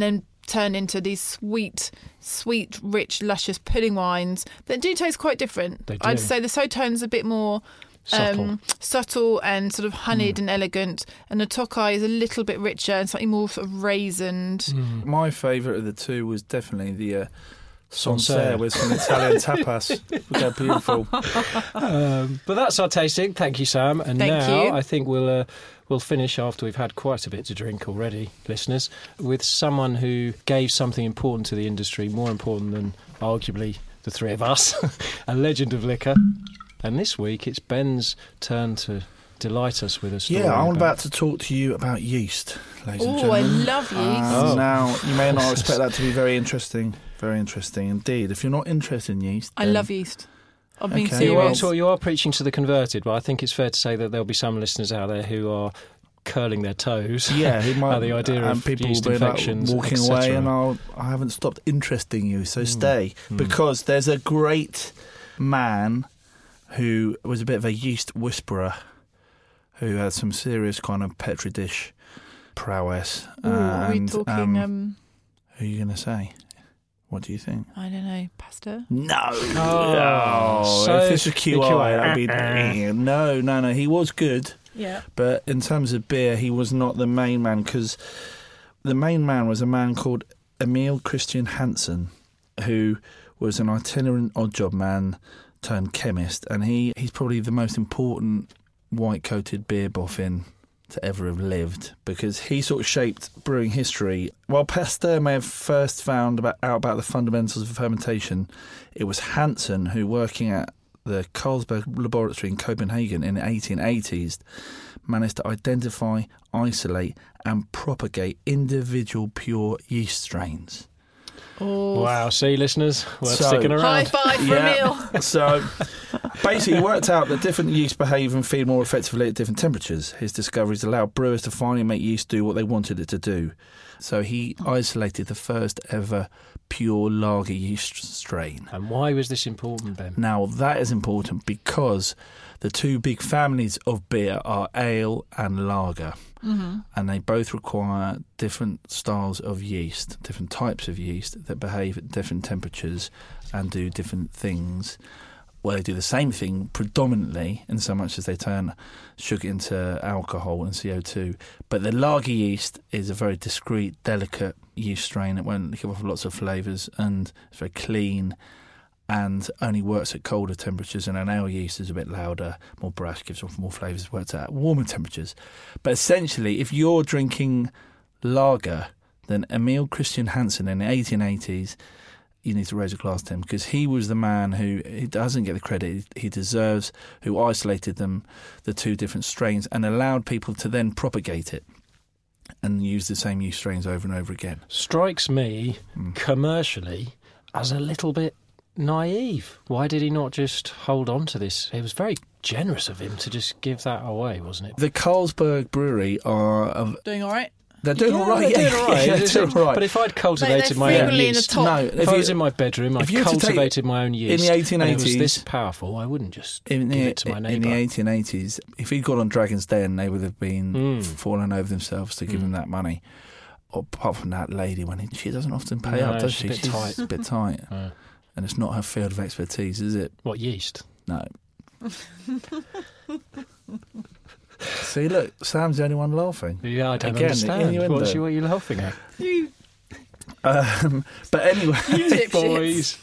turn into these sweet, sweet, rich, luscious pudding wines that do taste quite different. They do. I'd say the Sauternes a bit more Subtle. Um, subtle and sort of honeyed Mm. and elegant, and the Tokai is a little bit richer and slightly more sort of raisined. Mm. My favourite of the two was definitely the uh, Sancerre. Sancerre with some Italian tapas. They're beautiful. Um, but that's our tasting. Thank you, Sam. And Thank now you. I think we'll uh, we'll finish after we've had quite a bit to drink already, listeners, with someone who gave something important to the industry, more important than arguably the three of us, a legend of liquor. And this week it's Ben's turn to delight us with a story. Yeah, I'm about to talk to you about yeast, ladies and Oh, I gentlemen. love yeast. Um, Oh. Now, you may not expect that to be very interesting. Very interesting indeed. If you're not interested in yeast... I then- love yeast. I'm being Okay. You are, serious. so you are preaching to the converted, but I think it's fair to say that there'll be some listeners out there who are curling their toes. Yeah, he might. at the idea and of people yeast will be like infections, walking et cetera. away, and I'll, I haven't stopped interesting you, so stay. Mm. Because there's a great man who was a bit of a yeast whisperer, who had some serious kind of Petri dish prowess. Ooh, are we and, talking, um, um, who are you going to say? What do you think? I don't know, pasta? No. Oh, so if this was Q I, Q I, that'd be... no, no, no. He was good. Yeah. But in terms of beer, he was not the main man, because the main man was a man called Emil Christian Hansen, who was an itinerant odd-job man turned chemist, and he, he's probably the most important white-coated beer boffin to ever have lived, because he sort of shaped brewing history. While Pasteur may have first found about, out about the fundamentals of fermentation, it was Hansen who, working at the Carlsberg laboratory in Copenhagen in the eighteen eighties, managed to identify, isolate and propagate individual pure yeast strains. Oh, Wow, see, listeners, worth So- sticking high around. five for Emil. So basically he worked out that different yeasts behave and feed more effectively at different temperatures. His discoveries allowed brewers to finally make yeast do what they wanted it to do. So he isolated the first ever pure lager yeast strain. And why was this important, Ben? Now that is important because the two big families of beer are ale and lager. Mm-hmm. And they both require different styles of yeast, different types of yeast that behave at different temperatures and do different things. Well, they do the same thing predominantly in so much as they turn sugar into alcohol and C O two. But the lager yeast is a very discreet, delicate yeast strain. It won't give off lots of flavours and it's very clean and only works at colder temperatures, and an ale yeast is a bit louder, more brash, gives off more flavours, works at warmer temperatures. But essentially, if you're drinking lager, then Emil Christian Hansen in the eighteen eighties, you need to raise a glass to him, because he was the man who, he doesn't get the credit he deserves, who isolated them, the two different strains, and allowed people to then propagate it and use the same yeast strains over and over again. Strikes me, Mm. commercially, as a little bit naive. Why did he not just hold on to this? It was very generous of him to just give that away, wasn't it? The Carlsberg Brewery are... A, Doing all right? they're doing all right. they're yeah, doing all right. yeah, It's- they're doing all right. But if I'd cultivated they're my own frequently in the yeast, top. No, if, if I you- was in my bedroom, I if you were to take- cultivated my own yeast, in the eighteen and it was eighties this powerful, I wouldn't just in give the, it to my in neighbour. the eighteen eighties, if he'd got on Dragon's Den, they would have been Mm. falling over themselves to give Mm. him that money. Apart from that lady, when he, she doesn't often pay No, up, does she's she? a bit She's tight. a bit tight. Uh, And it's not her field of expertise, is it? what, yeast? No. See, look, Sam's the only one laughing. Yeah, I don't Again, understand. innuendo. What's you, what are you laughing at? You Um, but anyway, dipshits. Boys.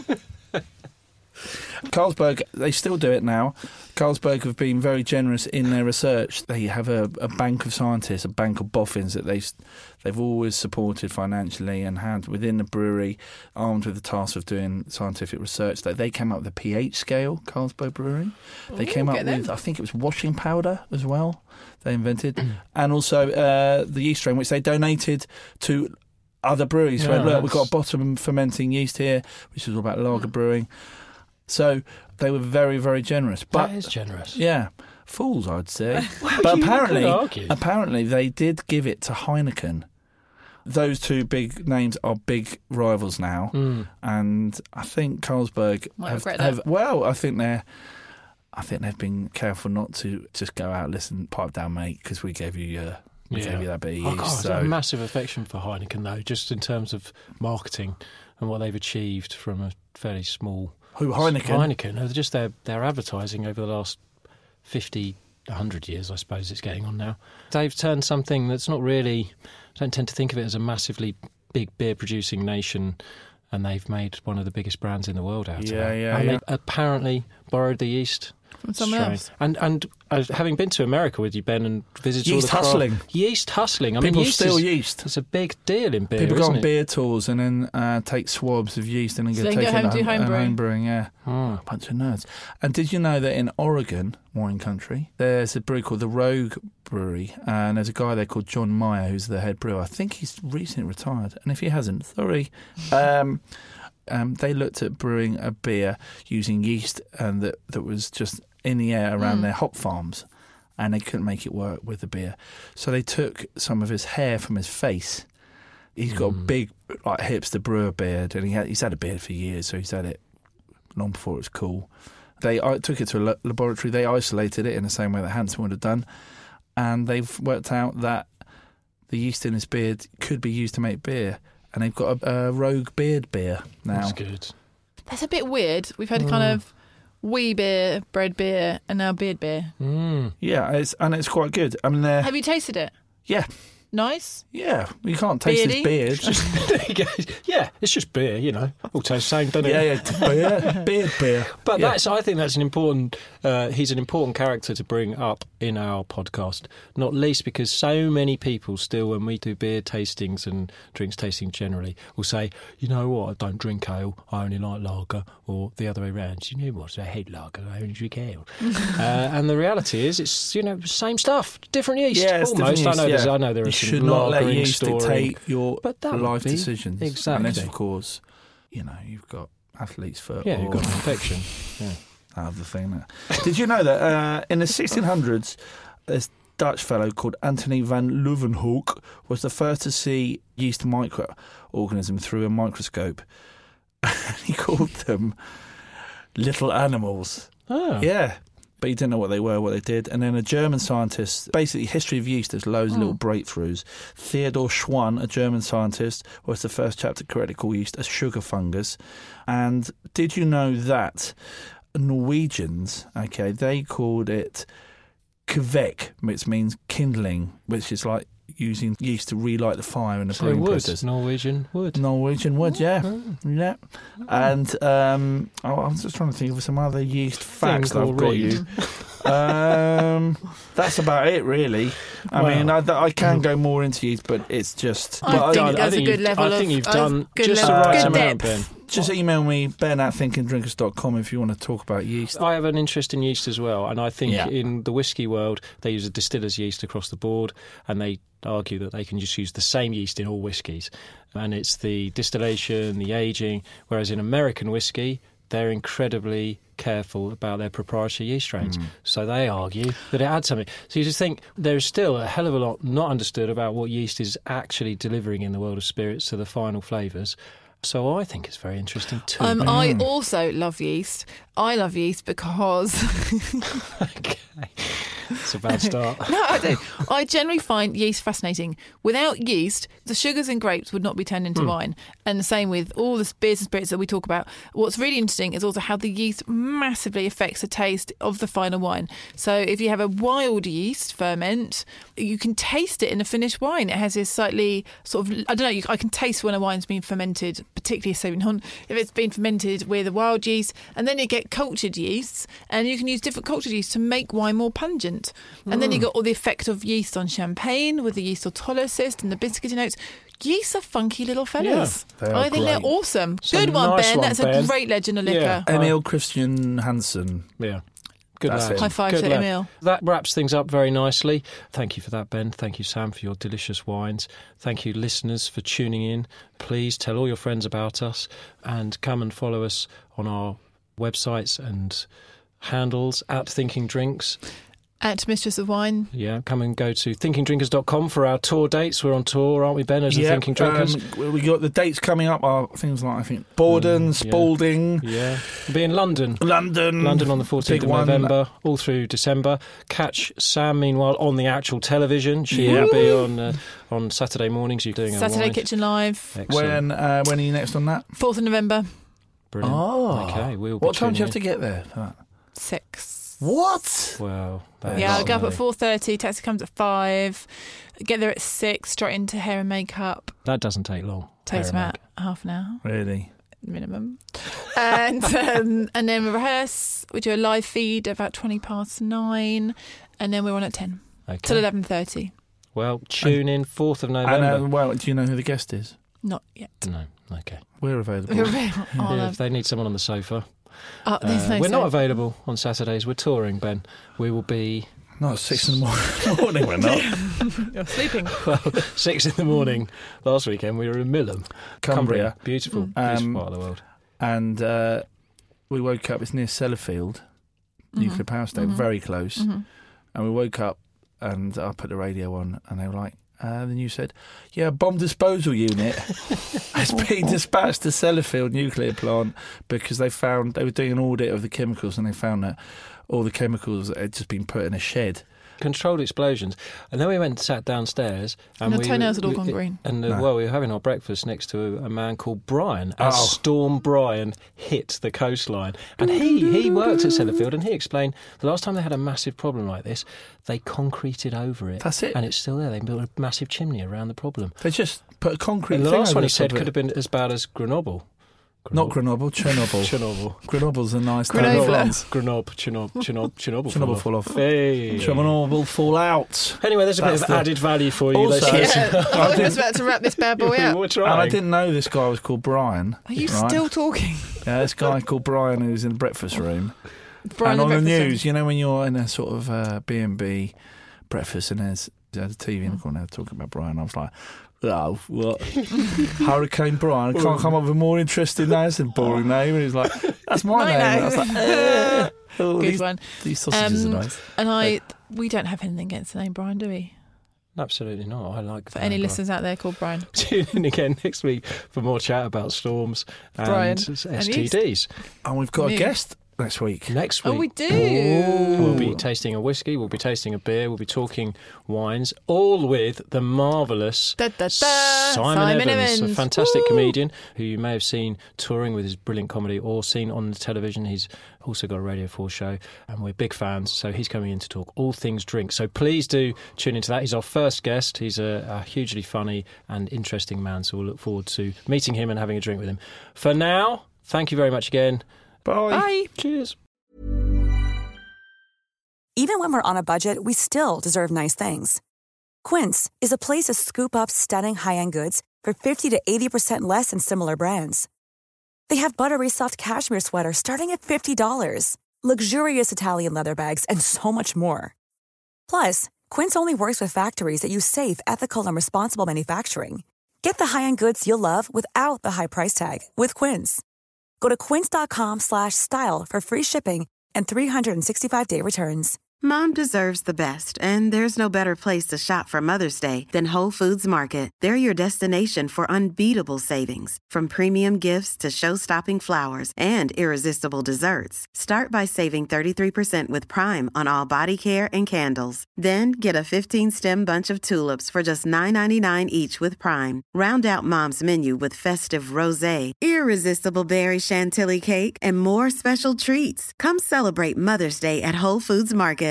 Carlsberg, they still do it now. Carlsberg have been very generous in their research. They have a, a bank of scientists, a bank of boffins that they've, they've always supported financially and had within the brewery, armed with the task of doing scientific research. They, they came up with a pH scale, Carlsberg Brewery. They Ooh, came up get them. with, I think it was washing powder as well, they invented. And also uh, the yeast strain, which they donated to other breweries. Yeah, Went, look, we've got a that's- bottom fermenting yeast here, which is all about lager brewing. So they were very, very generous. But That is generous. yeah, fools, I'd say. Well, but you apparently, could argue. apparently they did give it to Heineken. Those two big names are big rivals now, Mm. and I think Carlsberg Might have, regret that. have. Well, I think they're. I think they've been careful not to just go out, listen, pipe down, mate, because we gave you your I'll Yeah. give you that bit of Oh, yeast. God, I've so. got a massive affection for Heineken, though, just in terms of marketing and what they've achieved from a fairly small... Who, Heineken? Heineken. uh, Just their, their advertising over the last fifty, one hundred years, I suppose it's getting on now. They've turned something that's not really... I don't tend to think of it as a massively big beer-producing nation, and they've made one of the biggest brands in the world out of it. Yeah, yeah, And yeah. they apparently borrowed the yeast... From someone strain. else. And and uh, having been to America with you, Ben, and visited all Yeast the craft- hustling. yeast hustling. I People mean, yeast steal is, yeast. It's a big deal in beer, People go isn't on it? beer tours and then uh, take swabs of yeast and then So get they can taken go home and do home, home and brewing. home brewing. Yeah, Hmm. a bunch of nerds. And did you know that in Oregon, wine country, there's a brewery called the Rogue Brewery, and there's a guy there called John Meyer who's the head brewer. I think he's recently retired, and if he hasn't, sorry. Um, um, they looked at brewing a beer using yeast, and that that was just in the air around Mm. their hop farms, and they couldn't make it work with the beer. So they took some of his hair from his face. He's got a big, like, hipster brewer beard, and he had, he's had a beard for years, so he's had it long before it was cool. They uh, took it to a la- laboratory. They isolated it in the same way that Hansen would have done, and they've worked out that the yeast in his beard could be used to make beer, and they've got a, a Rogue Beard beer now. That's good. That's a bit weird. We've had kind of wee beer, bread beer, and now beard beer. Mm. Yeah, it's, and it's quite good. I mean, they're Have you tasted it? yeah, Nice? yeah. You can't taste Beardy? his beard. There you go. Yeah, it's just beer, you know. All tastes the same, doesn't it? yeah, yeah, beer, beard beer. But yeah. that's, I think that's an important, uh, he's an important character to bring up in our podcast, not least because so many people still, when we do beer tastings and drinks tasting generally, will say, you know what, I don't drink ale, I only like lager, or the other way around, you know what, I hate lager, I only drink ale. uh, and the reality is, it's, you know, same stuff, different yeast, Yeah, it's almost. different I know, yeast, there's, yeah. I know there You are some should not let lagering yeast story. dictate your But that would life be- decisions. exactly. Unless, of course, you know, you've got athlete's foot. Yeah, or you've got an infection. Yeah. other thing. That. Did you know that uh, in the sixteen hundreds, this Dutch fellow called Anthony van Leeuwenhoek was the first to see yeast microorganism through a microscope. He called them little animals. Oh. Yeah. But he didn't know what they were, what they did. And then a German scientist, basically history of yeast, there's loads of little breakthroughs. Theodor Schwann, a German scientist, was the first chap to correctly call yeast a sugar fungus. And did you know that Norwegians, okay, they called it kvek, which means kindling, which is like using yeast to relight the fire in the So brewing wood, process. Norwegian wood. Norwegian wood, yeah, yeah. And um, oh, I'm just trying to think of some other yeast facts Things that I've I'll got read. you. um, that's about it, really. I Well. mean, I, I can go more into yeast, but it's just. I Well, think I that's a think good you've- level I think of- you've of done good just level- the right good amount, depth. Ben. just email me, ben at thinking drinkers dot com, if you want to talk about yeast. I have an interest in yeast as well, and I think Yeah. in the whiskey world they use a distiller's yeast across the board, and they argue that they can just use the same yeast in all whiskies, and it's the distillation, the aging, whereas in American whiskey they're incredibly careful about their proprietary yeast strains. Mm. So they argue that it adds something. So you just think there's still a hell of a lot not understood about what yeast is actually delivering in the world of spirits to the final flavours. So I think it's very interesting too. Um, I also love yeast. I love yeast because Okay. It's a bad start. no, I do. I generally find yeast fascinating. Without yeast, the sugars in grapes would not be turned into wine. And the same with all the beers and spirits that we talk about. What's really interesting is also how the yeast massively affects the taste of the final wine. So if you have a wild yeast ferment, you can taste it in a finished wine. It has this slightly sort of, I don't know, you, I can taste when a wine's been fermented, particularly Sauvignon, if it's been fermented with a wild yeast. And then you get cultured yeasts, and you can use different cultured yeasts to make wine more pungent. And then you got all the effect of yeast on champagne with the yeast autolysis and the biscuity notes. Yeasts are funky little fellas. Yeah, they are I think they're great. awesome. Some Good one, nice Ben. one, That's Ben. a great legend of liquor. Yeah. Emil Christian Hansen. Yeah. Good That's lad. it. High five Good to lad. Emil. That wraps things up very nicely. Thank you for that, Ben. Thank you, Sam, for your delicious wines. Thank you, listeners, for tuning in. Please tell all your friends about us and come and follow us on our websites and handles at Thinking Drinks. At Mistress of Wine. Yeah, come and go to thinking drinkers dot com for our tour dates. We're on tour, aren't we, Ben, as the Yeah, Thinking Drinkers? Um, we got the dates coming up are things like, I think, Borden, Mm, yeah. Spalding. Yeah. We'll be in London. London. London on the fourteenth Big of one. November, all through December. Catch Sam, meanwhile, on the actual television. She Yeah. will be on uh, on Saturday mornings. You're doing a Saturday wine. Kitchen Live. Excellent. When uh, when are you next on that? fourth of November. Brilliant. Oh. Okay, we'll be What time do you have tuning to get there for that? Six. What? in. Well, that Yeah, is I'll go up early. at four thirty. Taxi comes at five. Get there at six. Straight into hair and makeup. That doesn't take long. Takes Hair and about half an hour Really? minimum. And um, and then we rehearse. We do a live feed about twenty past nine, and then we're on at ten makeup. till Okay. eleven thirty. Well, tune in fourth of And, November. uh, well, do you know who the guest is? Not yet. No, okay. We're available. We're real- oh, Yeah, no. if they need someone on the sofa. Oh, there's Uh, no we're not sofa. available on Saturdays. We're touring, Ben. We will be Not at six in the morning. morning we're not. You're sleeping. well, six in the morning. Last weekend we were in Millom, Cumbria. Beautiful, Mm. beautiful Um, part of the world. And uh, we woke up, it's near Sellafield, nuclear power station, Mhm. very close. Mhm. And we woke up and I put the radio on and they were like, uh, the news said, yeah, a bomb disposal unit has been dispatched to Sellafield nuclear plant because they found, they were doing an audit of the chemicals and they found that all the chemicals had just been put in a shed. Controlled explosions. And then we went and sat downstairs. And And your we, toenails had all we- gone green. And uh, No. well, we were having our breakfast next to a, a man called Brian. As Oh. Storm Brian hit the coastline. And he, he worked at Sellafield and he explained the last time they had a massive problem like this, they concreted over it. That's it. And it's still there. They built a massive chimney around the problem. They just put a concrete And the thing last over one he the said top of could it. have been as bad as Grenoble. Not Grenoble, Chernobyl. Chernobyl. Grenoble's a nice Grenoble. town in France. Grenoble, Chernobyl, Chernobyl, Chernobyl, Chernobyl fall off. Hey. Chernobyl fall out. Anyway, there's a That's bit of the- added value for you. Also- Let's- Yeah, I was about to wrap this bad boy Yeah, out. we're And trying. I didn't know this guy was called Brian. Are you right? still talking? Yeah, this guy called Brian who's in the breakfast room. Brian and on the breakfast room. news, you know, when you're in a sort of uh, B and B breakfast and there's, there's a T V in the corner talking about Brian, I was like, oh, what? Hurricane Brian. I can't come up with a more interesting name. It's a boring name. And he's like, that's my, My name. And I name. was like, eh. Oh, Good these, one. these sausages Um, are nice. And I, we don't have anything against the name Brian, do we? Absolutely not. I like For the any name, listeners out there called Brian. Brian. Tune in again next week for more chat about storms and Brian. S- And S T Ds. And we've got Me. a guest next week. Next week. Oh, we do. We'll be tasting a whiskey, we'll be tasting a beer, we'll be talking wines, all with the marvellous Da, da, da. Simon, Simon Evans, a Evans. fantastic Woo. comedian who you may have seen touring with his brilliant comedy or seen on the television. He's also got a Radio four show and we're big fans, so he's coming in to talk all things drink. So please do tune into that. He's our first guest. He's a, a hugely funny and interesting man, so we'll look forward to meeting him and having a drink with him. For now, thank you very much again. Bye. Bye. Cheers. Even when we're on a budget, we still deserve nice things. Quince is a place to scoop up stunning high-end goods for fifty to eighty percent less than similar brands. They have buttery soft cashmere sweaters starting at fifty dollars, luxurious Italian leather bags, and so much more. Plus, Quince only works with factories that use safe, ethical, and responsible manufacturing. Get the high-end goods you'll love without the high price tag with Quince. Go to quince.com slash style for free shipping and three sixty-five day returns. Mom deserves the best, and there's no better place to shop for Mother's Day than Whole Foods Market. They're your destination for unbeatable savings, from premium gifts to show-stopping flowers and irresistible desserts. Start by saving thirty-three percent with Prime on all body care and candles. Then get a fifteen-stem bunch of tulips for just nine ninety-nine each with Prime. Round out Mom's menu with festive rosé, irresistible berry chantilly cake, and more special treats. Come celebrate Mother's Day at Whole Foods Market.